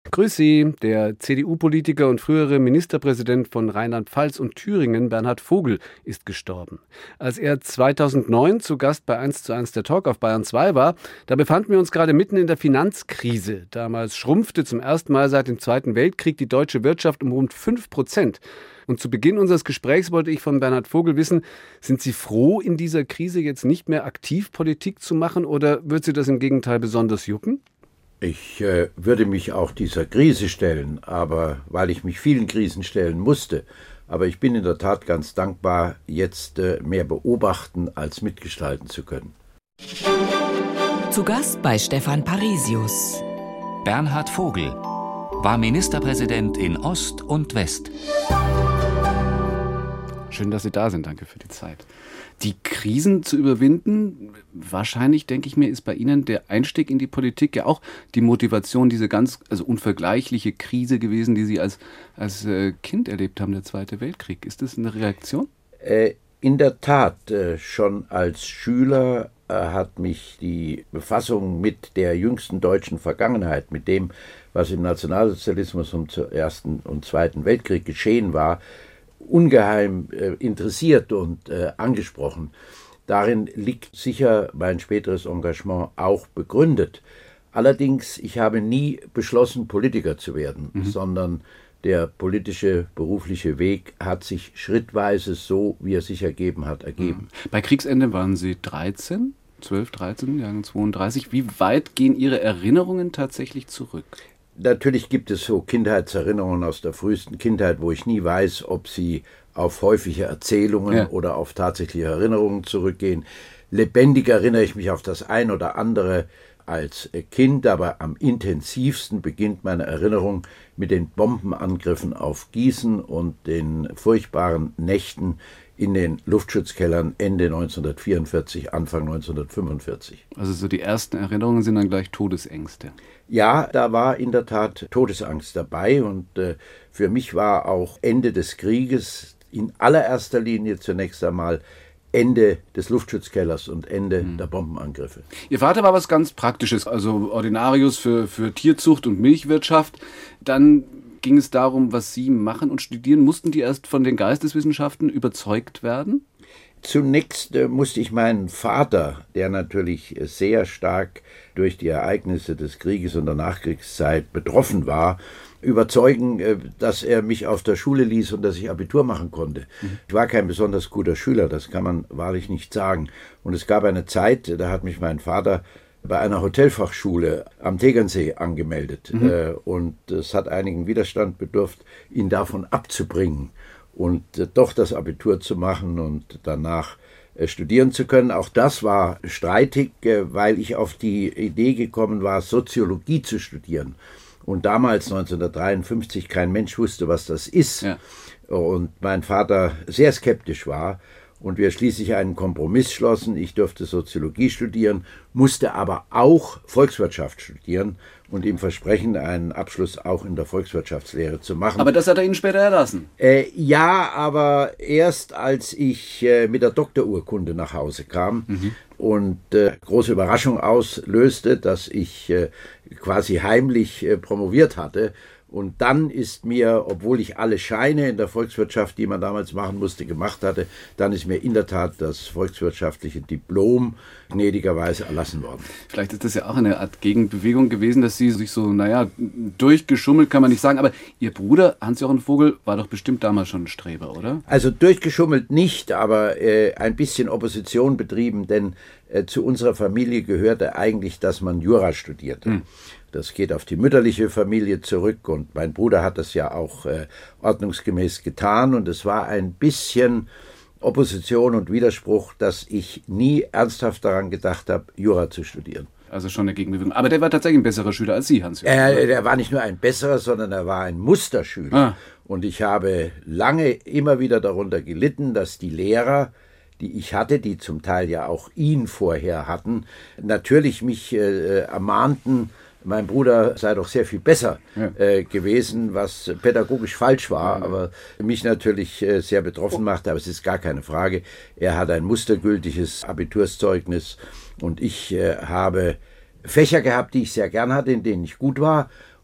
Grüß Sie, der CDU-Politiker und frühere Ministerpräsident von Rheinland-Pfalz und Thüringen, Bernhard Vogel, ist gestorben. Als er 2009 zu Gast bei 1:1 der Talk auf Bayern 2 war, da befanden wir uns gerade mitten in der Finanzkrise. Damals schrumpfte zum ersten Mal seit dem Zweiten Weltkrieg die deutsche Wirtschaft um rund 5%. Und zu Beginn unseres Gesprächs wollte ich von Bernhard Vogel wissen, sind Sie froh, in dieser Krise jetzt nicht mehr aktiv Politik zu machen, oder wird Sie das im Gegenteil besonders jucken? Ich würde mich auch dieser Krise stellen, aber weil ich mich vielen Krisen stellen musste. Aber ich bin in der Tat ganz dankbar, jetzt mehr beobachten als mitgestalten zu können. Zu Gast bei Stefan Parisius. Bernhard Vogel war Ministerpräsident in Ost und West. Schön, dass Sie da sind. Danke für die Zeit. Die Krisen zu überwinden, wahrscheinlich, denke ich mir, ist bei Ihnen der Einstieg in die Politik ja auch die Motivation, diese unvergleichliche Krise gewesen, die Sie als Kind erlebt haben, der Zweite Weltkrieg. Ist das eine Reaktion? In der Tat, schon als Schüler hat mich die Befassung mit der jüngsten deutschen Vergangenheit, mit dem, was im Nationalsozialismus und zum Ersten und Zweiten Weltkrieg geschehen war, ungeheim interessiert und angesprochen. Darin liegt sicher mein späteres Engagement auch begründet. Allerdings, ich habe nie beschlossen, Politiker zu werden, sondern der politische, berufliche Weg hat sich schrittweise so, wie er sich ergeben hat, ergeben. Bei Kriegsende waren Sie 12, 13, Jahrgang 32. Wie weit gehen Ihre Erinnerungen tatsächlich zurück? Natürlich gibt es so Kindheitserinnerungen aus der frühesten Kindheit, wo ich nie weiß, ob sie auf häufige Erzählungen oder auf tatsächliche Erinnerungen zurückgehen. Lebendig erinnere ich mich auf das ein oder andere als Kind, aber am intensivsten beginnt meine Erinnerung mit den Bombenangriffen auf Gießen und den furchtbaren Nächten in den Luftschutzkellern Ende 1944, Anfang 1945. Also so die ersten Erinnerungen sind dann gleich Todesängste. Ja, da war in der Tat Todesangst dabei und für mich war auch Ende des Krieges in allererster Linie zunächst einmal Ende des Luftschutzkellers und Ende der Bombenangriffe. Ihr Vater war was ganz Praktisches, also Ordinarius für Tierzucht und Milchwirtschaft. Dann ging es darum, was Sie machen und studieren. Mussten die erst von den Geisteswissenschaften überzeugt werden? Zunächst musste ich meinen Vater, der natürlich sehr stark durch die Ereignisse des Krieges und der Nachkriegszeit betroffen war, überzeugen, dass er mich auf der Schule ließ und dass ich Abitur machen konnte. Ich war kein besonders guter Schüler, das kann man wahrlich nicht sagen. Und es gab eine Zeit, da hat mich mein Vater bei einer Hotelfachschule am Tegernsee angemeldet. Und es hat einigen Widerstand bedurft, ihn davon abzubringen und doch das Abitur zu machen und danach studieren zu können. Auch das war streitig, weil ich auf die Idee gekommen war, Soziologie zu studieren. Und damals, 1953, kein Mensch wusste, was das ist. Ja. Und mein Vater sehr skeptisch war. Und wir schließlich einen Kompromiss schlossen. Ich durfte Soziologie studieren, musste aber auch Volkswirtschaft studieren und ihm versprechen, einen Abschluss auch in der Volkswirtschaftslehre zu machen. Aber das hat er Ihnen später erlassen? Ja, aber erst als ich mit der Doktorurkunde nach Hause kam und große Überraschung auslöste, dass ich quasi heimlich promoviert hatte. Und dann ist mir, obwohl ich alle Scheine in der Volkswirtschaft, die man damals machen musste, gemacht hatte, dann ist mir in der Tat das volkswirtschaftliche Diplom gnädigerweise erlassen worden. Vielleicht ist das ja auch eine Art Gegenbewegung gewesen, dass Sie sich so, durchgeschummelt kann man nicht sagen, aber Ihr Bruder Hans-Jochen Vogel war doch bestimmt damals schon ein Streber, oder? Also durchgeschummelt nicht, aber ein bisschen Opposition betrieben, denn zu unserer Familie gehörte eigentlich, dass man Jura studierte. Das geht auf die mütterliche Familie zurück und mein Bruder hat das ja auch ordnungsgemäß getan und es war ein bisschen Opposition und Widerspruch, dass ich nie ernsthaft daran gedacht habe, Jura zu studieren. Also schon eine Gegenbewegung. Aber der war tatsächlich ein besserer Schüler als Sie, Hans-Jochen. Er war nicht nur ein besserer, sondern er war ein Musterschüler. Und ich habe lange immer wieder darunter gelitten, dass die Lehrer, die ich hatte, die zum Teil ja auch ihn vorher hatten, natürlich mich ermahnten, mein Bruder sei doch sehr viel besser gewesen, was pädagogisch falsch war, aber mich natürlich sehr betroffen machte. Aber es ist gar keine Frage. Er hat ein mustergültiges Abiturszeugnis und ich habe Fächer gehabt, die ich sehr gern hatte, in denen ich gut war.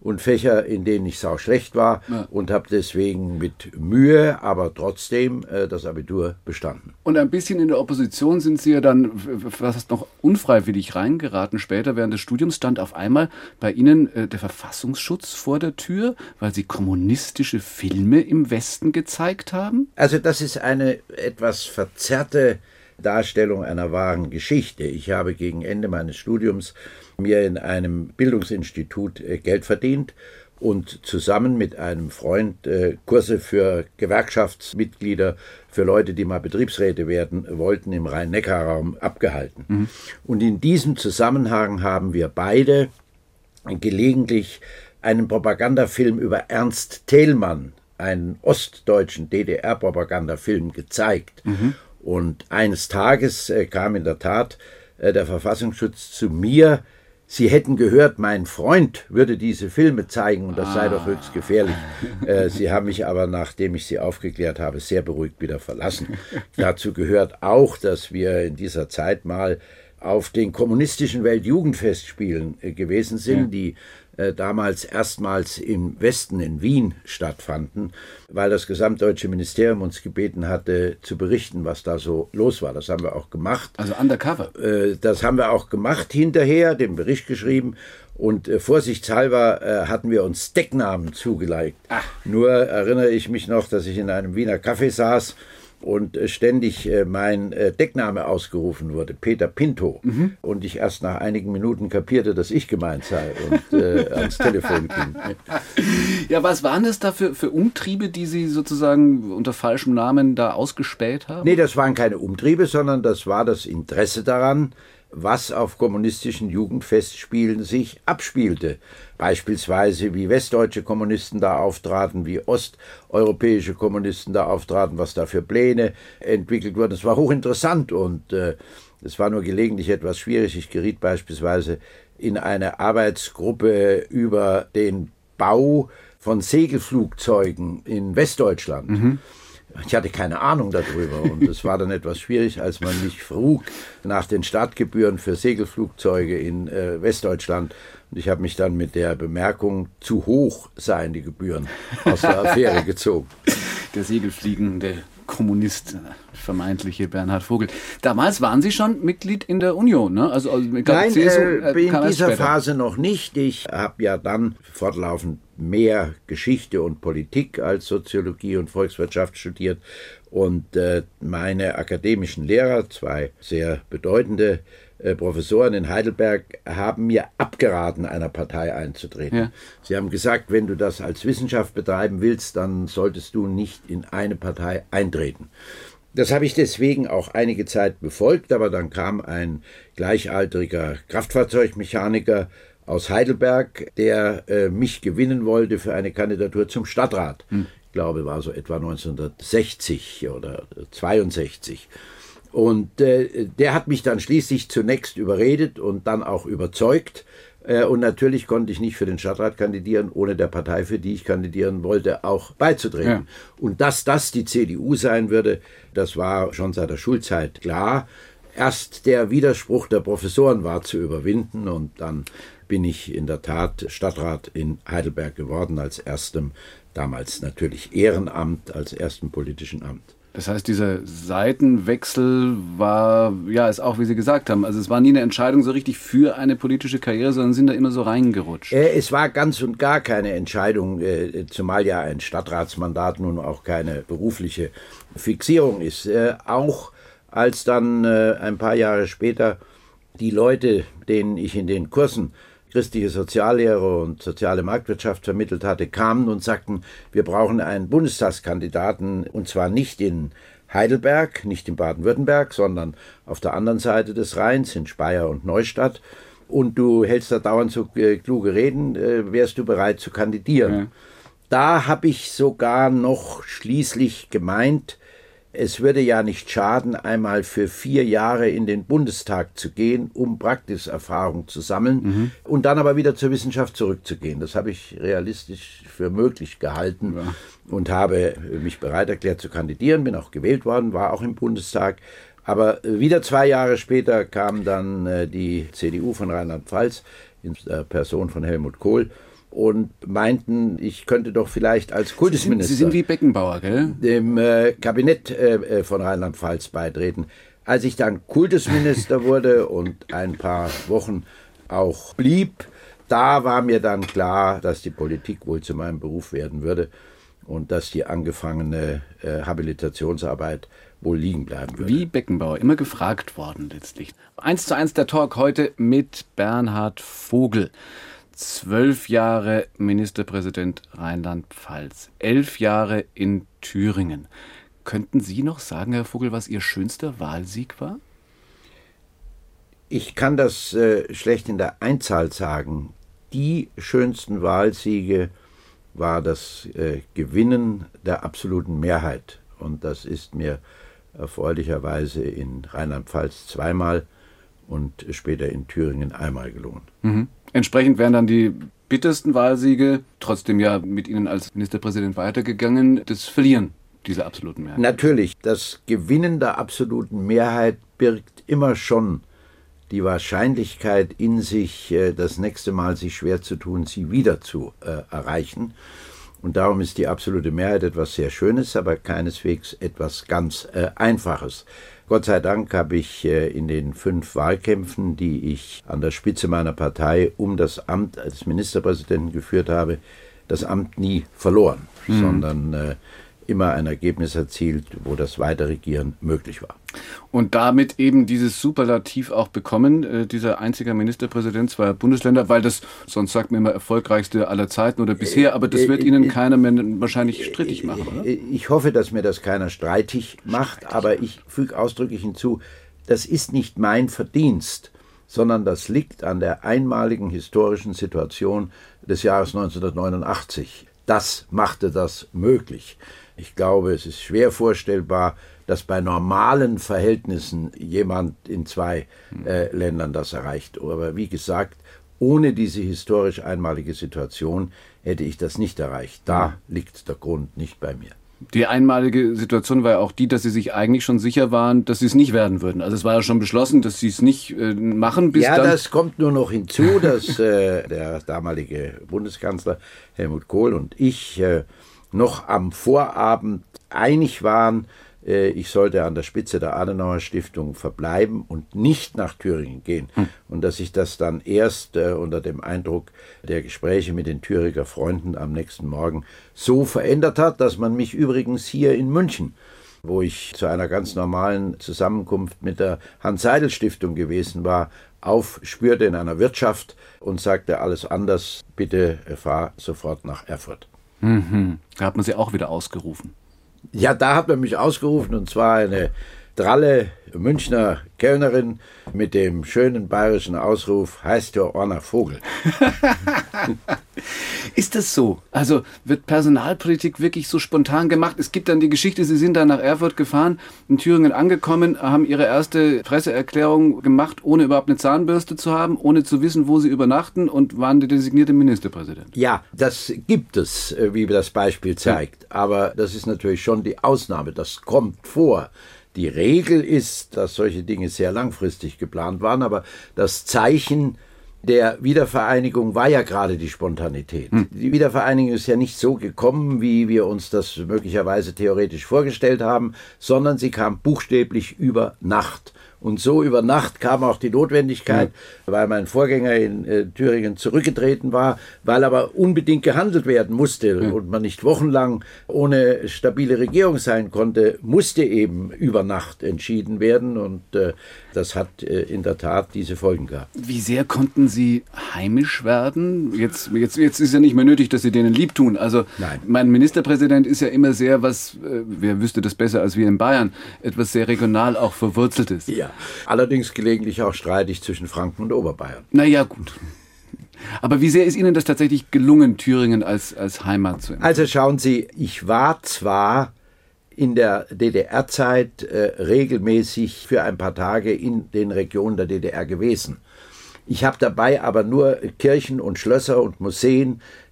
und Fächer, in denen ich sauschlecht war und habe deswegen mit Mühe, aber trotzdem das Abitur bestanden. Und ein bisschen in der Opposition sind Sie ja dann, was heißt noch, unfreiwillig reingeraten. Später während des Studiums stand auf einmal bei Ihnen der Verfassungsschutz vor der Tür, weil Sie kommunistische Filme im Westen gezeigt haben? Also das ist eine etwas verzerrte Darstellung einer wahren Geschichte. Ich habe gegen Ende meines Studiums mir in einem Bildungsinstitut Geld verdient und zusammen mit einem Freund Kurse für Gewerkschaftsmitglieder, für Leute, die mal Betriebsräte werden wollten, im Rhein-Neckar-Raum abgehalten. Und in diesem Zusammenhang haben wir beide gelegentlich einen Propagandafilm über Ernst Thälmann, einen ostdeutschen DDR-Propagandafilm, gezeigt. Und eines Tages kam in der Tat der Verfassungsschutz zu mir. Sie hätten gehört, mein Freund würde diese Filme zeigen und das sei doch höchst gefährlich. Sie haben mich aber, nachdem ich Sie aufgeklärt habe, sehr beruhigt wieder verlassen. Dazu gehört auch, dass wir in dieser Zeit mal auf den kommunistischen Weltjugendfestspielen gewesen sind, die damals erstmals im Westen in Wien stattfanden, weil das gesamtdeutsche Ministerium uns gebeten hatte, zu berichten, was da so los war. Das haben wir auch gemacht. Also undercover? Das haben wir auch gemacht hinterher, den Bericht geschrieben. Und vorsichtshalber hatten wir uns Decknamen zugelegt. Nur erinnere ich mich noch, dass ich in einem Wiener Café saß und ständig mein Deckname ausgerufen wurde, Peter Pinto. Und ich erst nach einigen Minuten kapierte, dass ich gemeint sei und ans Telefon ging. Ja, was waren das da für Umtriebe, die Sie sozusagen unter falschem Namen da ausgespäht haben? Nee, das waren keine Umtriebe, sondern das war das Interesse daran, was auf kommunistischen Jugendfestspielen sich abspielte. Beispielsweise, wie westdeutsche Kommunisten da auftraten, wie osteuropäische Kommunisten da auftraten, was da für Pläne entwickelt wurden. Es war hochinteressant und es war nur gelegentlich etwas schwierig. Ich geriet beispielsweise in eine Arbeitsgruppe über den Bau von Segelflugzeugen in Westdeutschland. Ich hatte keine Ahnung darüber und es war dann etwas schwierig, als man mich frug nach den Startgebühren für Segelflugzeuge in Westdeutschland. Und ich habe mich dann mit der Bemerkung, zu hoch seien die Gebühren, aus der Affäre gezogen. Der segelfliegende Kommunist, vermeintliche Bernhard Vogel. Damals waren Sie schon Mitglied in der Union, ne? Also Nein, in dieser Phase noch nicht. Ich habe ja dann fortlaufend mehr Geschichte und Politik als Soziologie und Volkswirtschaft studiert. Und meine akademischen Lehrer, zwei sehr bedeutende Professoren in Heidelberg, haben mir abgeraten, einer Partei einzutreten. Ja. Sie haben gesagt, wenn du das als Wissenschaft betreiben willst, dann solltest du nicht in eine Partei eintreten. Das habe ich deswegen auch einige Zeit befolgt, aber dann kam ein gleichaltriger Kraftfahrzeugmechaniker aus Heidelberg, der mich gewinnen wollte für eine Kandidatur zum Stadtrat. Ich glaube, war so etwa 1960 oder 62. Und der hat mich dann schließlich zunächst überredet und dann auch überzeugt. Und natürlich konnte ich nicht für den Stadtrat kandidieren, ohne der Partei, für die ich kandidieren wollte, auch beizutreten. Ja. Und dass das die CDU sein würde, das war schon seit der Schulzeit klar. Erst der Widerspruch der Professoren war zu überwinden und dann bin ich in der Tat Stadtrat in Heidelberg geworden, als erstem, damals natürlich Ehrenamt, als erstem politischen Amt. Das heißt, dieser Seitenwechsel war, ja, ist auch, wie Sie gesagt haben, also es war nie eine Entscheidung so richtig für eine politische Karriere, sondern sind da immer so reingerutscht. Es war ganz und gar keine Entscheidung, zumal ja ein Stadtratsmandat nun auch keine berufliche Fixierung ist. Auch als dann ein paar Jahre später die Leute, denen ich in den Kursen christliche Soziallehre und soziale Marktwirtschaft vermittelt hatte, kamen und sagten, wir brauchen einen Bundestagskandidaten, und zwar nicht in Heidelberg, nicht in Baden-Württemberg, sondern auf der anderen Seite des Rheins, in Speyer und Neustadt. Und du hältst da dauernd so kluge Reden, wärst du bereit zu kandidieren? Ja. Da habe ich sogar noch schließlich gemeint, es würde ja nicht schaden, einmal für 4 Jahre in den Bundestag zu gehen, um Praxiserfahrung zu sammeln und dann aber wieder zur Wissenschaft zurückzugehen. Das habe ich realistisch für möglich gehalten und habe mich bereit erklärt zu kandidieren, bin auch gewählt worden, war auch im Bundestag. Aber wieder 2 Jahre später kam dann die CDU von Rheinland-Pfalz in der Person von Helmut Kohl und meinten, ich könnte doch vielleicht als Kultusminister Sie sind wie Beckenbauer, gell? dem Kabinett von Rheinland-Pfalz beitreten. Als ich dann Kultusminister wurde und ein paar Wochen auch blieb, da war mir dann klar, dass die Politik wohl zu meinem Beruf werden würde und dass die angefangene Habilitationsarbeit wohl liegen bleiben würde. Wie Beckenbauer, immer gefragt worden letztlich. 1:1 der Talk heute mit Bernhard Vogel. 12 Jahre Ministerpräsident Rheinland-Pfalz, 11 Jahre in Thüringen. Könnten Sie noch sagen, Herr Vogel, was Ihr schönster Wahlsieg war? Ich kann das schlecht in der Einzahl sagen. Die schönsten Wahlsiege war das Gewinnen der absoluten Mehrheit. Und das ist mir erfreulicherweise in Rheinland-Pfalz zweimal und später in Thüringen einmal gelungen. Mhm. Entsprechend wären dann die bittersten Wahlsiege, trotzdem ja mit Ihnen als Ministerpräsident weitergegangen, das Verlieren dieser absoluten Mehrheit. Natürlich, das Gewinnen der absoluten Mehrheit birgt immer schon die Wahrscheinlichkeit in sich, das nächste Mal sich schwer zu tun, sie wieder zu erreichen. Und darum ist die absolute Mehrheit etwas sehr Schönes, aber keineswegs etwas ganz Einfaches. Gott sei Dank habe ich in den 5 Wahlkämpfen, die ich an der Spitze meiner Partei um das Amt als Ministerpräsidenten geführt habe, das Amt nie verloren, sondern immer ein Ergebnis erzielt, wo das Weiterregieren möglich war. Und damit eben dieses Superlativ auch bekommen, dieser einzige Ministerpräsident zweier Bundesländer, weil das, sonst sagt man immer, erfolgreichste aller Zeiten oder bisher, aber das wird Ihnen keiner mehr wahrscheinlich strittig machen, oder? Ich hoffe, dass mir das keiner streitig macht, aber ich füge ausdrücklich hinzu, das ist nicht mein Verdienst, sondern das liegt an der einmaligen historischen Situation des Jahres 1989. Das machte das möglich. Ich glaube, es ist schwer vorstellbar, dass bei normalen Verhältnissen jemand in 2 Ländern das erreicht. Aber wie gesagt, ohne diese historisch einmalige Situation hätte ich das nicht erreicht. Da liegt der Grund nicht bei mir. Die einmalige Situation war ja auch die, dass Sie sich eigentlich schon sicher waren, dass Sie es nicht werden würden. Also es war ja schon beschlossen, dass Sie es nicht machen, bis dann... Ja, das kommt nur noch hinzu, dass der damalige Bundeskanzler Helmut Kohl und ich noch am Vorabend einig waren, ich sollte an der Spitze der Adenauer Stiftung verbleiben und nicht nach Thüringen gehen. Und dass sich das dann erst unter dem Eindruck der Gespräche mit den Thüringer Freunden am nächsten Morgen so verändert hat, dass man mich übrigens hier in München, wo ich zu einer ganz normalen Zusammenkunft mit der Hans-Seidel-Stiftung gewesen war, aufspürte in einer Wirtschaft und sagte, alles anders, bitte fahr sofort nach Erfurt. Mhm. Da hat man Sie auch wieder ausgerufen. Ja, da hat man mich ausgerufen, und zwar eine dralle Münchner Kellnerin mit dem schönen bayerischen Ausruf, heißt ja Orner Vogel. Ist das so? Also wird Personalpolitik wirklich so spontan gemacht? Es gibt dann die Geschichte, Sie sind dann nach Erfurt gefahren, in Thüringen angekommen, haben Ihre erste Presseerklärung gemacht, ohne überhaupt eine Zahnbürste zu haben, ohne zu wissen, wo Sie übernachten, und waren der designierte Ministerpräsident. Ja, das gibt es, wie das Beispiel zeigt. Aber das ist natürlich schon die Ausnahme. Das kommt vor. Die Regel ist, dass solche Dinge sehr langfristig geplant waren, aber das Zeichen der Wiedervereinigung war ja gerade die Spontanität. Die Wiedervereinigung ist ja nicht so gekommen, wie wir uns das möglicherweise theoretisch vorgestellt haben, sondern sie kam buchstäblich über Nacht. Und so über Nacht kam auch die Notwendigkeit, weil mein Vorgänger in Thüringen zurückgetreten war, weil aber unbedingt gehandelt werden musste und man nicht wochenlang ohne stabile Regierung sein konnte, musste eben über Nacht entschieden werden, und das hat in der Tat diese Folgen gehabt. Wie sehr konnten Sie heimisch werden? Jetzt ist ja nicht mehr nötig, dass Sie denen lieb tun. Also Nein. Mein Ministerpräsident ist ja immer sehr, wer wüsste das besser als wir in Bayern, etwas sehr regional auch Verwurzeltes. Ja, allerdings gelegentlich auch streitig zwischen Franken und Oberbayern. Naja, gut. Aber wie sehr ist Ihnen das tatsächlich gelungen, Thüringen als Heimat zu empfinden? Also schauen Sie, ich war zwar in der DDR-Zeit regelmäßig für ein paar Tage in den Regionen der DDR gewesen. Ich habe dabei aber nur Kirchen und Schlösser und Museen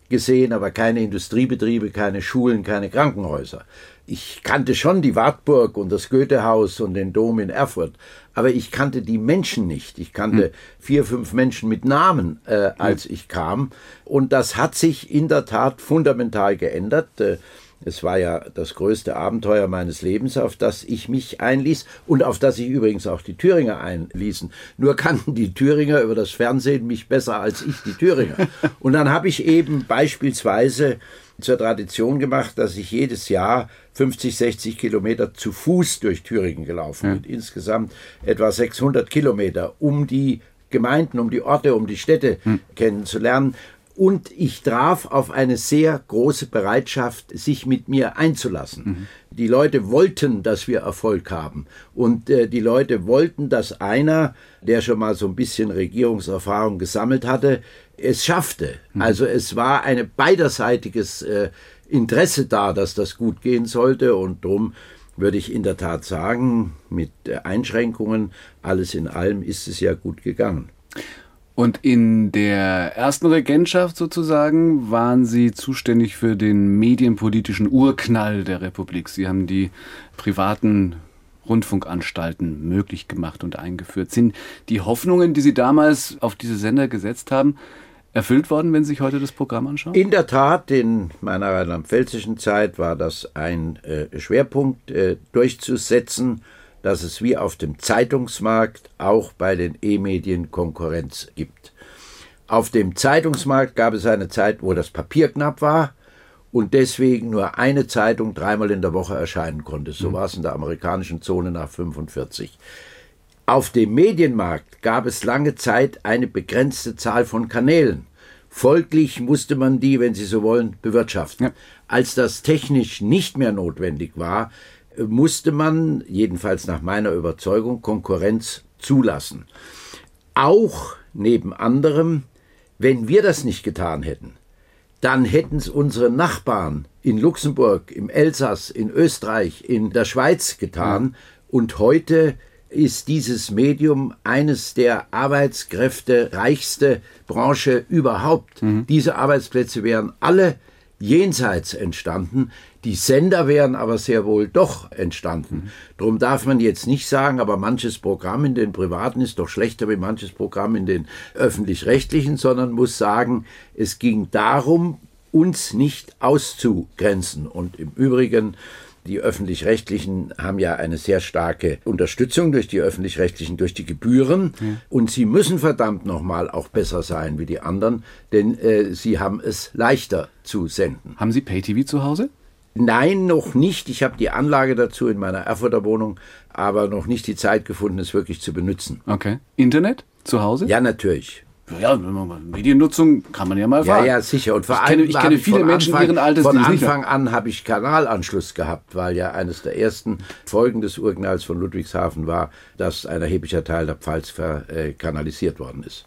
gesehen, aber keine Industriebetriebe, keine Schulen, keine Krankenhäuser. Ich kannte schon die Wartburg und das Goethehaus und den Dom in Erfurt, aber ich kannte die Menschen nicht. Ich kannte 4, 5 Menschen mit Namen, als ich kam. Und das hat sich in der Tat fundamental geändert. Es war ja das größte Abenteuer meines Lebens, auf das ich mich einließ und auf das sich übrigens auch die Thüringer einließen. Nur kannten die Thüringer über das Fernsehen mich besser als ich die Thüringer. Und dann habe ich eben beispielsweise zur Tradition gemacht, dass ich jedes Jahr 50, 60 Kilometer zu Fuß durch Thüringen gelaufen bin. Insgesamt etwa 600 Kilometer, um die Gemeinden, um die Orte, um die Städte kennenzulernen. Und ich traf auf eine sehr große Bereitschaft, sich mit mir einzulassen. Die Leute wollten, dass wir Erfolg haben. Und die Leute wollten, dass einer, der schon mal so ein bisschen Regierungserfahrung gesammelt hatte, es schaffte. Also es war ein beiderseitiges Interesse da, dass das gut gehen sollte. Und darum würde ich in der Tat sagen, mit Einschränkungen, alles in allem ist es ja gut gegangen. Und in der ersten Regentschaft sozusagen waren Sie zuständig für den medienpolitischen Urknall der Republik. Sie haben die privaten Rundfunkanstalten möglich gemacht und eingeführt. Sind die Hoffnungen, die Sie damals auf diese Sender gesetzt haben, erfüllt worden, wenn Sie sich heute das Programm anschauen? In der Tat, in meiner rheinland-pfälzischen Zeit war das ein Schwerpunkt durchzusetzen, dass es wie auf dem Zeitungsmarkt auch bei den E-Medien Konkurrenz gibt. Auf dem Zeitungsmarkt gab es eine Zeit, wo das Papier knapp war und deswegen nur eine Zeitung 3-mal in der Woche erscheinen konnte. So war es in der amerikanischen Zone nach 1945. Auf dem Medienmarkt gab es lange Zeit eine begrenzte Zahl von Kanälen. Folglich musste man die, wenn Sie so wollen, bewirtschaften. Ja. Als das technisch nicht mehr notwendig war, musste man, jedenfalls nach meiner Überzeugung, Konkurrenz zulassen. Auch neben anderem, wenn wir das nicht getan hätten, dann hätten es unsere Nachbarn in Luxemburg, im Elsass, in Österreich, in der Schweiz getan. Und heute ist dieses Medium eines der arbeitskräftereichste Branche überhaupt. Diese Arbeitsplätze wären alle jenseits entstanden. Die Sender wären aber sehr wohl doch entstanden. Darum darf man jetzt nicht sagen, aber manches Programm in den Privaten ist doch schlechter wie manches Programm in den Öffentlich-Rechtlichen, sondern muss sagen, es ging darum, uns nicht auszugrenzen. Und im Übrigen, die Öffentlich-Rechtlichen haben ja eine sehr starke Unterstützung durch die Öffentlich-Rechtlichen, durch die Gebühren. Ja. Und sie müssen verdammt nochmal auch besser sein wie die anderen, denn sie haben es leichter zu senden. Haben Sie Pay-TV zu Hause? Nein, noch nicht. Ich habe die Anlage dazu in meiner Erfurter Wohnung, aber noch nicht die Zeit gefunden, es wirklich zu benutzen. Okay. Internet zu Hause? Ja, natürlich. Ja, Mediennutzung kann man ja mal fragen. Ja, sicher. Und vor allem ich kenne viele Menschen Ihren Alters, von Anfang an habe ich Kanalanschluss gehabt, weil ja eines der ersten Folgen des Urknalls von Ludwigshafen war, dass ein erheblicher Teil der Pfalz verkanalisiert worden ist.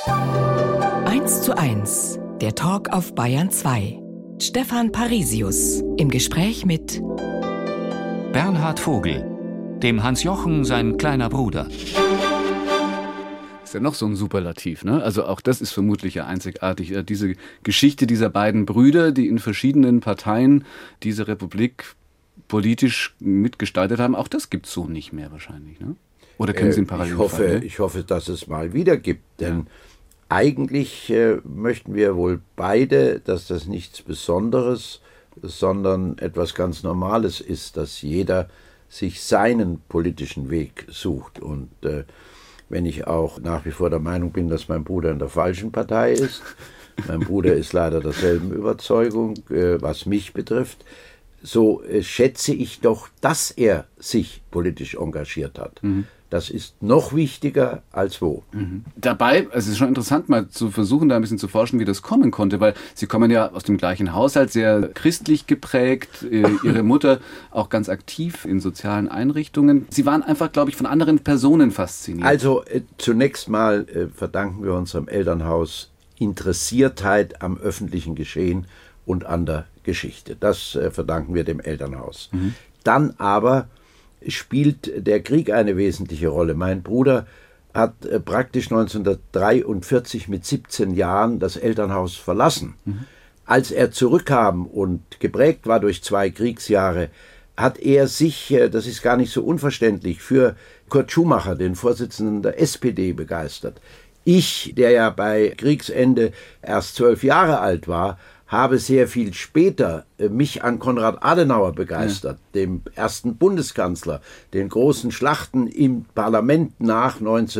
1:1, der Talk auf Bayern 2. Stefan Parisius im Gespräch mit Bernhard Vogel, dem Hans-Jochen sein kleiner Bruder. Ist ja noch so ein Superlativ, ne? Also auch das ist vermutlich ja einzigartig. Diese Geschichte dieser beiden Brüder, die in verschiedenen Parteien diese Republik politisch mitgestaltet haben, auch das gibt es so nicht mehr wahrscheinlich, ne? Oder kennen Sie einen Parallelfall? Ich hoffe, dass es mal wieder gibt, denn eigentlich möchten wir wohl beide, dass das nichts Besonderes, sondern etwas ganz Normales ist, dass jeder sich seinen politischen Weg sucht. Und wenn ich auch nach wie vor der Meinung bin, dass mein Bruder in der falschen Partei ist, mein Bruder ist leider derselben Überzeugung, was mich betrifft, so schätze ich doch, dass er sich politisch engagiert hat. Das ist noch wichtiger als wo. Dabei, es ist schon interessant, mal zu versuchen, da ein bisschen zu forschen, wie das kommen konnte, weil Sie kommen ja aus dem gleichen Haushalt, sehr christlich geprägt, Ihre Mutter auch ganz aktiv in sozialen Einrichtungen. Sie waren einfach, glaube ich, von anderen Personen fasziniert. Also zunächst mal verdanken wir unserem Elternhaus Interessiertheit am öffentlichen Geschehen und an der Geschichte. Das verdanken wir dem Elternhaus. Dann aber spielt der Krieg eine wesentliche Rolle. Mein Bruder hat praktisch 1943 mit 17 Jahren das Elternhaus verlassen. Als er zurückkam und geprägt war durch 2 Kriegsjahre, hat er sich, das ist gar nicht so unverständlich, für Kurt Schumacher, den Vorsitzenden der SPD, begeistert. Ich, der ja bei Kriegsende erst 12 Jahre alt war, habe sehr viel später mich an Konrad Adenauer begeistert, dem ersten Bundeskanzler, den großen Schlachten im Parlament nach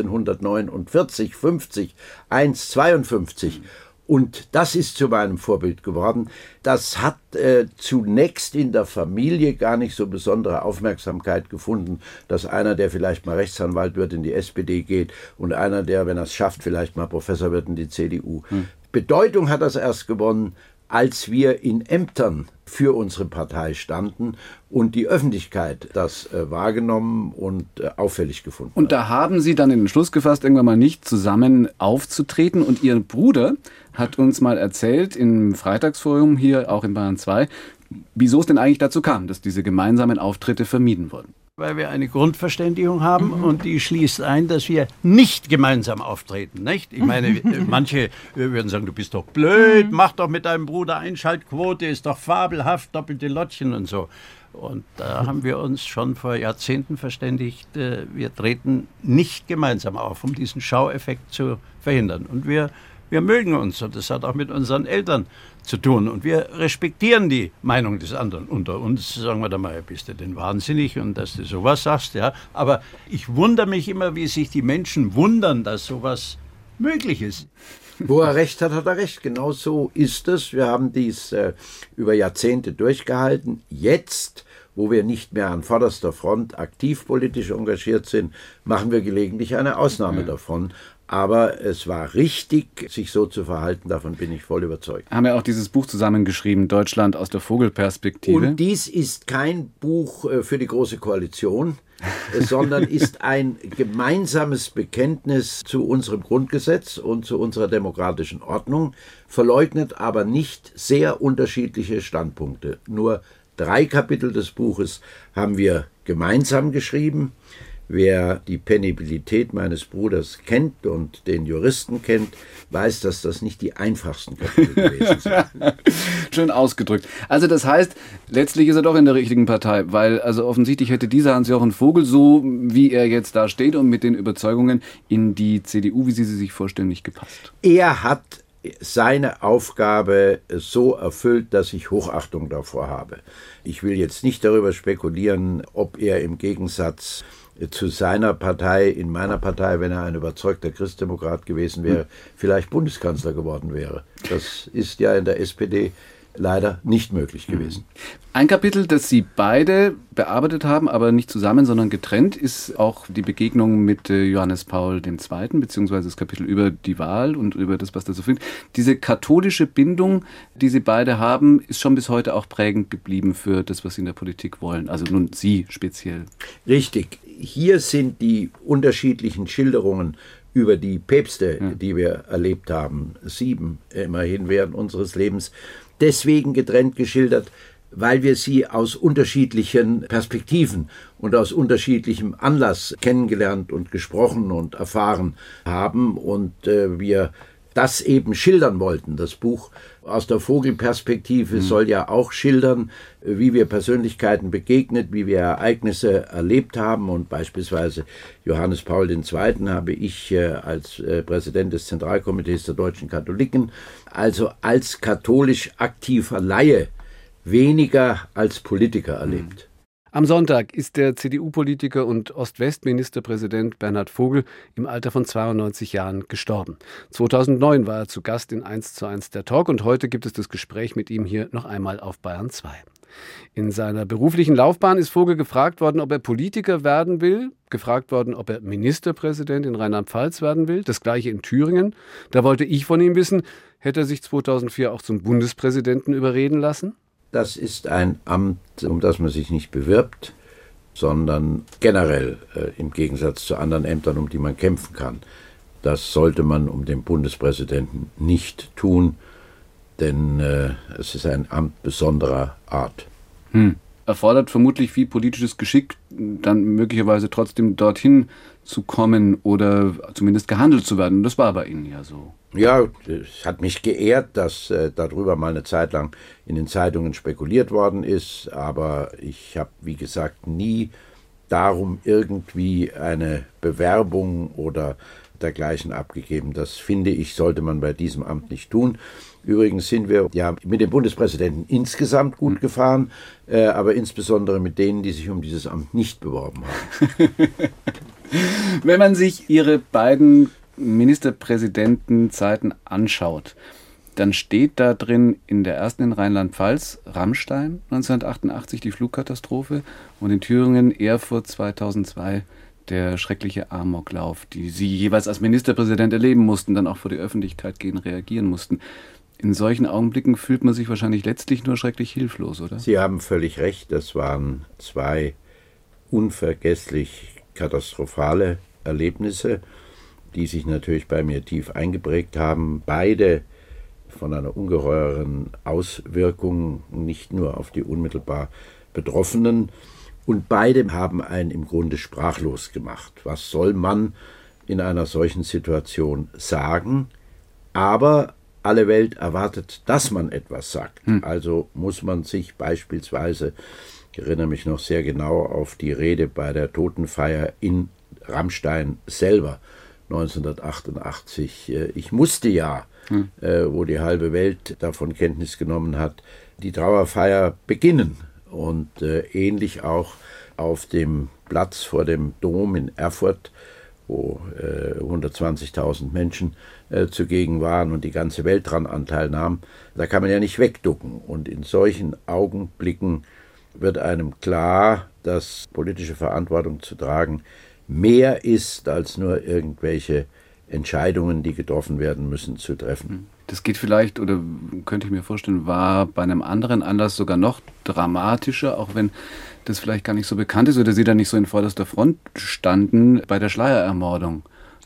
1949, 50, 52. Und das ist zu meinem Vorbild geworden. Das hat zunächst in der Familie gar nicht so besondere Aufmerksamkeit gefunden, dass einer, der vielleicht mal Rechtsanwalt wird, in die SPD geht und einer, der, wenn er es schafft, vielleicht mal Professor wird, in die CDU. Bedeutung hat das erst gewonnen, als wir in Ämtern für unsere Partei standen und die Öffentlichkeit das wahrgenommen und auffällig gefunden hat. Und da haben Sie dann den Entschluss gefasst, irgendwann mal nicht zusammen aufzutreten. Und Ihr Bruder hat uns mal erzählt im Freitagsforum hier, auch in Bayern 2, wieso es denn eigentlich dazu kam, dass diese gemeinsamen Auftritte vermieden wurden. Weil wir eine Grundverständigung haben und die schließt ein, dass wir nicht gemeinsam auftreten. Nicht? Ich meine, manche würden sagen, du bist doch blöd, mach doch mit deinem Bruder Einschaltquote, ist doch fabelhaft, doppelte Lottchen und so. Und da haben wir uns schon vor Jahrzehnten verständigt, wir treten nicht gemeinsam auf, um diesen Schaueffekt zu verhindern. Und wir mögen uns und das hat auch mit unseren Eltern zu tun. Und wir respektieren die Meinung des anderen. Unter uns sagen wir dann mal, bist du denn wahnsinnig und dass du sowas sagst. Ja? Aber ich wundere mich immer, wie sich die Menschen wundern, dass sowas möglich ist. Wo er recht hat, hat er recht. Genau so ist es. Wir haben dies über Jahrzehnte durchgehalten. Jetzt, wo wir nicht mehr an vorderster Front aktiv politisch engagiert sind, machen wir gelegentlich eine Ausnahme davon. Aber es war richtig, sich so zu verhalten, davon bin ich voll überzeugt. Haben ja auch dieses Buch zusammengeschrieben, Deutschland aus der Vogelperspektive. Und dies ist kein Buch für die Große Koalition, sondern ist ein gemeinsames Bekenntnis zu unserem Grundgesetz und zu unserer demokratischen Ordnung, verleugnet aber nicht sehr unterschiedliche Standpunkte. Nur 3 Kapitel des Buches haben wir gemeinsam geschrieben. Wer die Penibilität meines Bruders kennt und den Juristen kennt, weiß, dass das nicht die einfachsten Kapitel gewesen sind. Schön ausgedrückt. Also das heißt, letztlich ist er doch in der richtigen Partei, weil also offensichtlich hätte dieser Hans-Jochen Vogel, so wie er jetzt da steht und mit den Überzeugungen, in die CDU, wie Sie sie sich vorstellen, nicht gepasst. Er hat seine Aufgabe so erfüllt, dass ich Hochachtung davor habe. Ich will jetzt nicht darüber spekulieren, ob er im Gegensatz zu seiner Partei, in meiner Partei, wenn er ein überzeugter Christdemokrat gewesen wäre, vielleicht Bundeskanzler geworden wäre. Das ist ja in der SPD leider nicht möglich gewesen. Ein Kapitel, das Sie beide bearbeitet haben, aber nicht zusammen, sondern getrennt, ist auch die Begegnung mit Johannes Paul II., beziehungsweise das Kapitel über die Wahl und über das, was da so findet. Diese katholische Bindung, die Sie beide haben, ist schon bis heute auch prägend geblieben für das, was Sie in der Politik wollen. Also nun Sie speziell. Richtig. Hier sind die unterschiedlichen Schilderungen über die Päpste, die wir erlebt haben, 7 immerhin während unseres Lebens, deswegen getrennt geschildert, weil wir sie aus unterschiedlichen Perspektiven und aus unterschiedlichem Anlass kennengelernt und gesprochen und erfahren haben und wir das eben schildern wollten. Das Buch aus der Vogelperspektive soll ja auch schildern, wie wir Persönlichkeiten begegnet, wie wir Ereignisse erlebt haben. Und beispielsweise Johannes Paul II. Habe ich als Präsident des Zentralkomitees der deutschen Katholiken, also als katholisch aktiver Laie, weniger als Politiker erlebt. Am Sonntag ist der CDU-Politiker und Ost-West-Ministerpräsident Bernhard Vogel im Alter von 92 Jahren gestorben. 2009 war er zu Gast in 1:1 der Talk und heute gibt es das Gespräch mit ihm hier noch einmal auf Bayern 2. In seiner beruflichen Laufbahn ist Vogel gefragt worden, ob er Politiker werden will, gefragt worden, ob er Ministerpräsident in Rheinland-Pfalz werden will, das gleiche in Thüringen. Da wollte ich von ihm wissen, hätte er sich 2004 auch zum Bundespräsidenten überreden lassen? Das ist ein Amt, um das man sich nicht bewirbt, sondern generell im Gegensatz zu anderen Ämtern, um die man kämpfen kann. Das sollte man um den Bundespräsidenten nicht tun, denn es ist ein Amt besonderer Art. erfordert vermutlich viel politisches Geschick, dann möglicherweise trotzdem dorthin zu kommen oder zumindest gehandelt zu werden. Das war bei Ihnen ja so. Ja, es hat mich geehrt, dass darüber mal eine Zeit lang in den Zeitungen spekuliert worden ist, aber ich habe, wie gesagt, nie darum irgendwie eine Bewerbung oder dergleichen abgegeben. Das, finde ich, sollte man bei diesem Amt nicht tun. Übrigens sind wir ja mit dem Bundespräsidenten insgesamt gut gefahren, aber insbesondere mit denen, die sich um dieses Amt nicht beworben haben. Wenn man sich Ihre beiden Ministerpräsidentenzeiten anschaut, dann steht da drin in der ersten in Rheinland-Pfalz Rammstein 1988, die Flugkatastrophe, und in Thüringen Erfurt 2002 der schreckliche Amoklauf, die Sie jeweils als Ministerpräsident erleben mussten, dann auch vor die Öffentlichkeit gehen, reagieren mussten. In solchen Augenblicken fühlt man sich wahrscheinlich letztlich nur schrecklich hilflos, oder? Sie haben völlig recht, das waren zwei unvergesslich katastrophale Erlebnisse, die sich natürlich bei mir tief eingeprägt haben. Beide von einer ungeheuren Auswirkung, nicht nur auf die unmittelbar Betroffenen. Und beide haben einen im Grunde sprachlos gemacht. Was soll man in einer solchen Situation sagen? Aber alle Welt erwartet, dass man etwas sagt. Also muss man sich beispielsweise, ich erinnere mich noch sehr genau auf die Rede bei der Totenfeier in Rammstein selber 1988. Ich musste ja, wo die halbe Welt davon Kenntnis genommen hat, die Trauerfeier beginnen. Und ähnlich auch auf dem Platz vor dem Dom in Erfurt, wo 120.000 Menschen zugegen waren und die ganze Welt daran Anteil nahm, da kann man ja nicht wegducken. Und in solchen Augenblicken wird einem klar, dass politische Verantwortung zu tragen mehr ist, als nur irgendwelche Entscheidungen, die getroffen werden müssen, zu treffen. Das geht vielleicht, oder könnte ich mir vorstellen, war bei einem anderen Anlass sogar noch dramatischer, auch wenn das vielleicht gar nicht so bekannt ist oder Sie da nicht so in vorderster Front standen, bei der Schleierermordung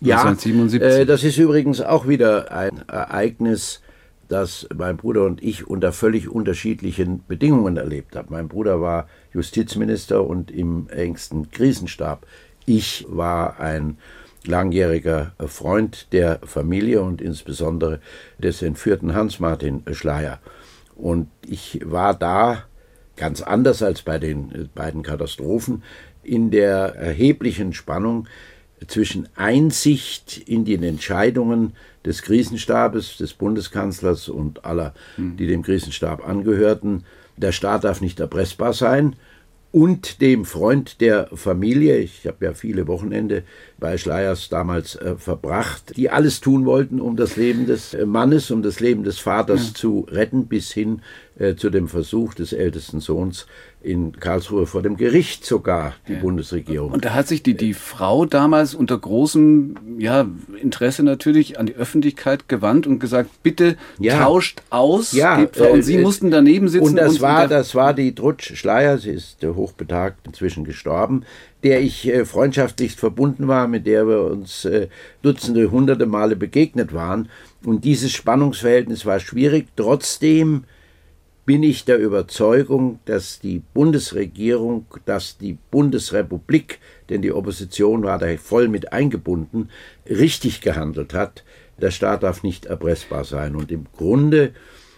1977. Ja, das ist übrigens auch wieder ein Ereignis, das mein Bruder und ich unter völlig unterschiedlichen Bedingungen erlebt haben. Mein Bruder war Justizminister und im engsten Krisenstab. Ich war ein langjähriger Freund der Familie und insbesondere des entführten Hans-Martin Schleyer. Und ich war da, ganz anders als bei den beiden Katastrophen, in der erheblichen Spannung zwischen Einsicht in die Entscheidungen des Krisenstabes, des Bundeskanzlers und aller, die dem Krisenstab angehörten. Der Staat darf nicht erpressbar sein. Und dem Freund der Familie, ich habe ja viele Wochenende bei Schleyers damals verbracht, die alles tun wollten, um das Leben des Mannes, um das Leben des Vaters zu retten, bis hin zu dem Versuch des ältesten Sohns in Karlsruhe vor dem Gericht sogar, die Bundesregierung. Und da hat sich die Frau damals unter großem Interesse natürlich an die Öffentlichkeit gewandt und gesagt, bitte tauscht aus. Und Sie mussten daneben sitzen. Und das war die Trutsch Schleyer, sie ist hochbetagt, inzwischen gestorben, der ich freundschaftlich verbunden war, mit der wir uns Dutzende, Hunderte Male begegnet waren. Und dieses Spannungsverhältnis war schwierig. Trotzdem bin ich der Überzeugung, dass die Bundesregierung, dass die Bundesrepublik, denn die Opposition war da voll mit eingebunden, richtig gehandelt hat. Der Staat darf nicht erpressbar sein. Und im Grunde,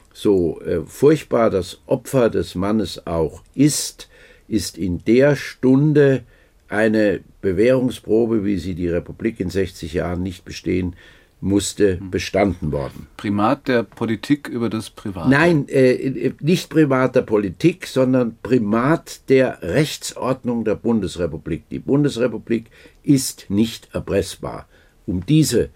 so furchtbar das Opfer des Mannes auch ist in der Stunde eine Bewährungsprobe, wie sie die Republik in 60 Jahren nicht bestehen musste, bestanden worden. Primat der Politik über das Private? Nein, nicht Primat der Politik, sondern Primat der Rechtsordnung der Bundesrepublik. Die Bundesrepublik ist nicht erpressbar. Um diese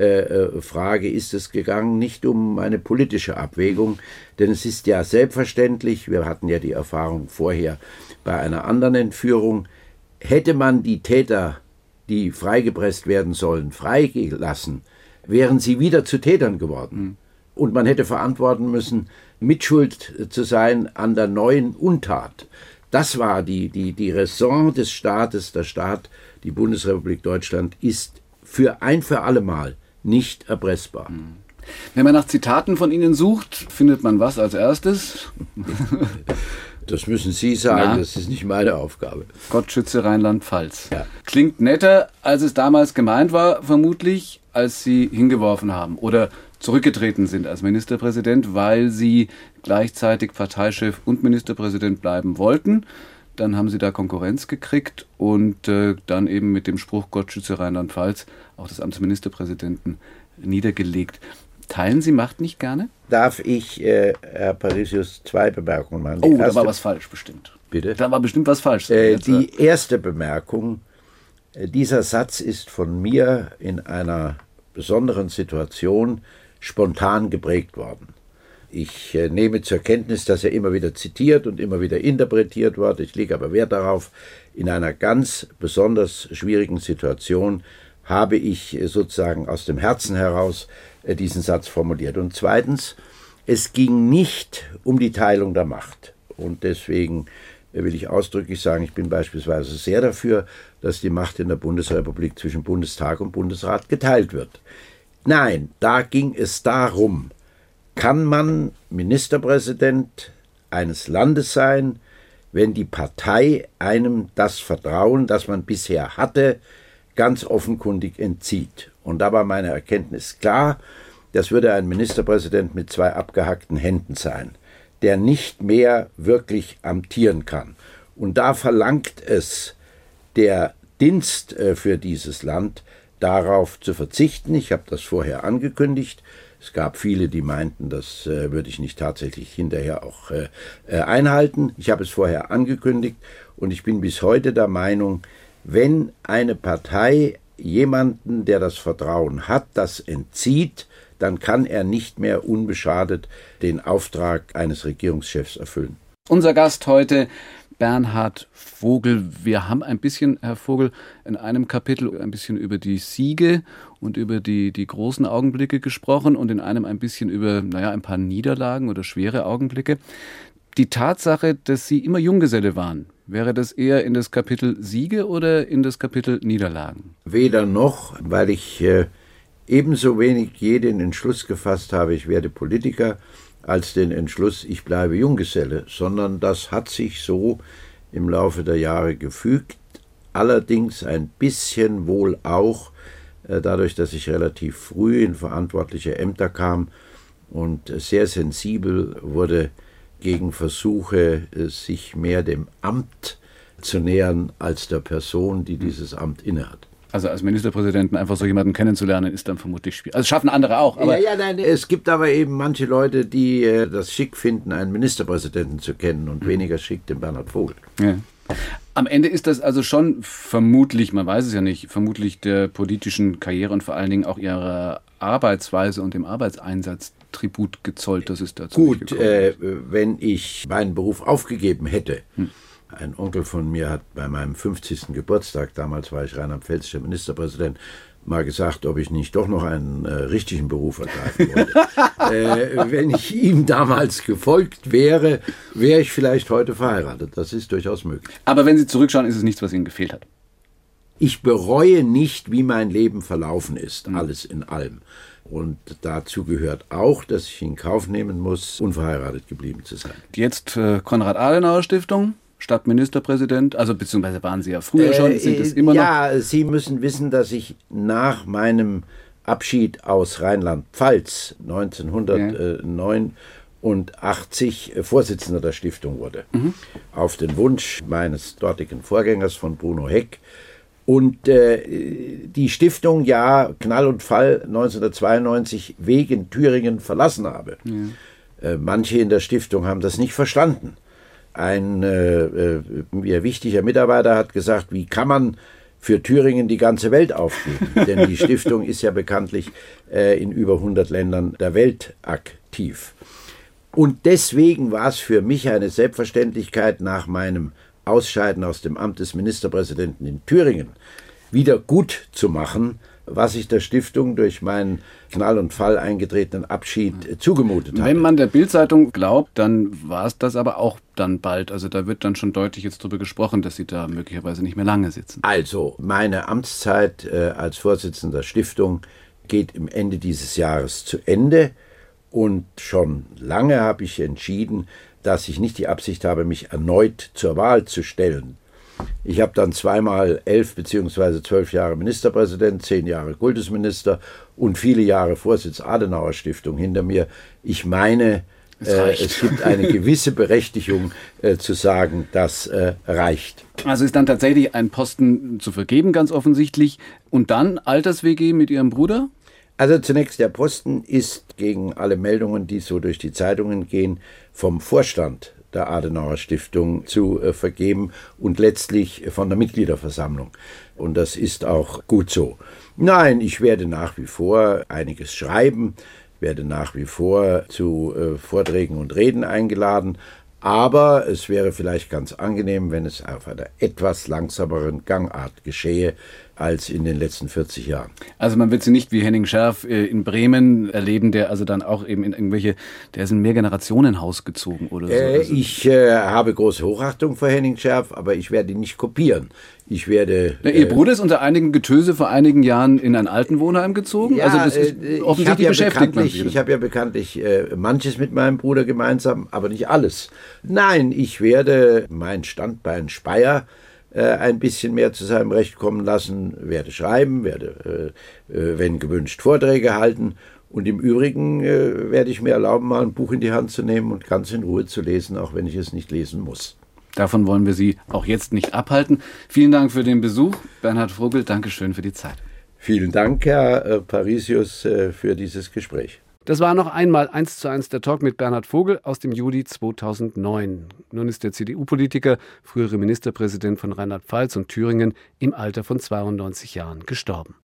Frage ist es gegangen, nicht um eine politische Abwägung, denn es ist ja selbstverständlich, wir hatten ja die Erfahrung vorher bei einer anderen Entführung, hätte man die Täter, die freigepresst werden sollen, freigelassen, wären sie wieder zu Tätern geworden. Und man hätte verantworten müssen, mitschuld zu sein an der neuen Untat. Das war die Raison des Staates. Der Staat, die Bundesrepublik Deutschland, ist für alle Mal nicht erpressbar. Wenn man nach Zitaten von Ihnen sucht, findet man was als erstes? Das müssen Sie sagen, das ist nicht meine Aufgabe. Gott schütze Rheinland-Pfalz. Ja. Klingt netter, als es damals gemeint war, vermutlich, als Sie hingeworfen haben oder zurückgetreten sind als Ministerpräsident, weil Sie gleichzeitig Parteichef und Ministerpräsident bleiben wollten. Dann haben Sie da Konkurrenz gekriegt und dann eben mit dem Spruch Gott schütze Rheinland-Pfalz auch das Amt des Ministerpräsidenten niedergelegt. Teilen Sie Macht nicht gerne? Darf ich, Herr Parisius, 2 Bemerkungen machen? Da war was falsch bestimmt. Bitte? Da war bestimmt was falsch. Die erste Bemerkung, dieser Satz ist von mir in einer besonderen Situation spontan geprägt worden. Ich nehme zur Kenntnis, dass er immer wieder zitiert und immer wieder interpretiert wird. Ich lege aber Wert darauf, in einer ganz besonders schwierigen Situation habe ich sozusagen aus dem Herzen heraus diesen Satz formuliert. Und zweitens, es ging nicht um die Teilung der Macht. Und deswegen will ich ausdrücklich sagen, ich bin beispielsweise sehr dafür, dass die Macht in der Bundesrepublik zwischen Bundestag und Bundesrat geteilt wird. Nein, da ging es darum, kann man Ministerpräsident eines Landes sein, wenn die Partei einem das Vertrauen, das man bisher hatte, ganz offenkundig entzieht. Und da war meine Erkenntnis klar, das würde ein Ministerpräsident mit 2 abgehackten Händen sein, der nicht mehr wirklich amtieren kann. Und da verlangt es der Dienst für dieses Land, darauf zu verzichten. Ich habe das vorher angekündigt. Es gab viele, die meinten, das würde ich nicht tatsächlich hinterher auch einhalten. Ich habe es vorher angekündigt und ich bin bis heute der Meinung, wenn eine Partei jemanden, der das Vertrauen hat, das entzieht, dann kann er nicht mehr unbeschadet den Auftrag eines Regierungschefs erfüllen. Unser Gast heute, Bernhard Vogel. Wir haben ein bisschen, Herr Vogel, in einem Kapitel ein bisschen über die Siege und über die großen Augenblicke gesprochen und in einem ein bisschen über, ein paar Niederlagen oder schwere Augenblicke. Die Tatsache, dass Sie immer Junggeselle waren, wäre das eher in das Kapitel Siege oder in das Kapitel Niederlagen? Weder noch, weil ich ebenso wenig je den Entschluss gefasst habe, ich werde Politiker, als den Entschluss, ich bleibe Junggeselle, sondern das hat sich so im Laufe der Jahre gefügt. Allerdings ein bisschen wohl auch dadurch, dass ich relativ früh in verantwortliche Ämter kam und sehr sensibel wurde gegen Versuche, sich mehr dem Amt zu nähern als der Person, die dieses Amt innehat. Also als Ministerpräsidenten einfach so jemanden kennenzulernen, ist dann vermutlich schwierig. Also schaffen andere auch. Aber Nein, es gibt aber eben manche Leute, die das schick finden, einen Ministerpräsidenten zu kennen und weniger schick den Bernhard Vogel. Ja. Am Ende ist das also schon vermutlich, man weiß es ja nicht, vermutlich der politischen Karriere und vor allen Dingen auch ihrer Arbeitsweise und dem Arbeitseinsatz Tribut gezollt, dass es dazu Gut, nicht gekommen ist. wenn ich meinen Beruf aufgegeben hätte, ein Onkel von mir hat bei meinem 50. Geburtstag, damals war ich rheinland-pfälzischer Ministerpräsident, mal gesagt, ob ich nicht doch noch einen richtigen Beruf ergreifen wollte. Wenn ich ihm damals gefolgt wäre, wäre ich vielleicht heute verheiratet. Das ist durchaus möglich. Aber wenn Sie zurückschauen, ist es nichts, was Ihnen gefehlt hat. Ich bereue nicht, wie mein Leben verlaufen ist, alles in allem. Und dazu gehört auch, dass ich in Kauf nehmen muss, unverheiratet geblieben zu sein. Jetzt Konrad-Adenauer-Stiftung. Stadtministerpräsident, also beziehungsweise waren Sie ja früher schon, sind es immer noch? Ja, Sie müssen wissen, dass ich nach meinem Abschied aus Rheinland-Pfalz 1989 Vorsitzender der Stiftung wurde. Auf den Wunsch meines dortigen Vorgängers von Bruno Heck. Und die Stiftung ja Knall und Fall 1992 wegen Thüringen verlassen habe. Manche in der Stiftung haben das nicht verstanden. Ein wichtiger Mitarbeiter hat gesagt, wie kann man für Thüringen die ganze Welt aufgeben? Denn die Stiftung ist ja bekanntlich in über 100 Ländern der Welt aktiv. Und deswegen war es für mich eine Selbstverständlichkeit, nach meinem Ausscheiden aus dem Amt des Ministerpräsidenten in Thüringen wieder gut zu machen, was ich der Stiftung durch meinen Knall und Fall eingetretenen Abschied zugemutet habe. Wenn man der Bild-Zeitung glaubt, dann war es das aber auch dann bald. Also da wird dann schon deutlich jetzt darüber gesprochen, dass Sie da möglicherweise nicht mehr lange sitzen. Also meine Amtszeit als Vorsitzender der Stiftung geht im Ende dieses Jahres zu Ende. Und schon lange habe ich entschieden, dass ich nicht die Absicht habe, mich erneut zur Wahl zu stellen. Ich habe dann zweimal 11 bzw. 12 Jahre Ministerpräsident, 10 Jahre Kultusminister und viele Jahre Vorsitz Adenauer-Stiftung hinter mir. Ich meine, es gibt eine gewisse Berechtigung zu sagen, das reicht. Also ist dann tatsächlich ein Posten zu vergeben, ganz offensichtlich. Und dann Alters-WG mit Ihrem Bruder? Also zunächst, der Posten ist gegen alle Meldungen, die so durch die Zeitungen gehen, vom Vorstand der Adenauer Stiftung zu vergeben und letztlich von der Mitgliederversammlung. Und das ist auch gut so. Nein, ich werde nach wie vor einiges schreiben, werde nach wie vor zu Vorträgen und Reden eingeladen, aber es wäre vielleicht ganz angenehm, wenn es auf einer etwas langsameren Gangart geschehe als in den letzten 40 Jahren. Also man wird Sie nicht wie Henning Scherf in Bremen erleben, der also dann auch eben in irgendwelche, der ist in ein Mehrgenerationenhaus gezogen oder so. Ich habe große Hochachtung vor Henning Scherf, aber ich werde ihn nicht kopieren. Ich werde. Ihr Bruder ist unter einigen Getöse vor einigen Jahren in ein Altenwohnheim gezogen? Ja, also das ist offensichtlich beschäftigt man sich. Ich habe ja bekanntlich manches mit meinem Bruder gemeinsam, aber nicht alles. Nein, ich werde mein Standbein Speyer ein bisschen mehr zu seinem Recht kommen lassen, werde schreiben, werde, wenn gewünscht, Vorträge halten. Und im Übrigen werde ich mir erlauben, mal ein Buch in die Hand zu nehmen und ganz in Ruhe zu lesen, auch wenn ich es nicht lesen muss. Davon wollen wir Sie auch jetzt nicht abhalten. Vielen Dank für den Besuch. Bernhard Vogel, Dankeschön für die Zeit. Vielen Dank, Herr Parisius, für dieses Gespräch. Das war noch einmal 1:1 der Talk mit Bernhard Vogel aus dem Juli 2009. Nun ist der CDU-Politiker, frühere Ministerpräsident von Rheinland-Pfalz und Thüringen, im Alter von 92 Jahren gestorben.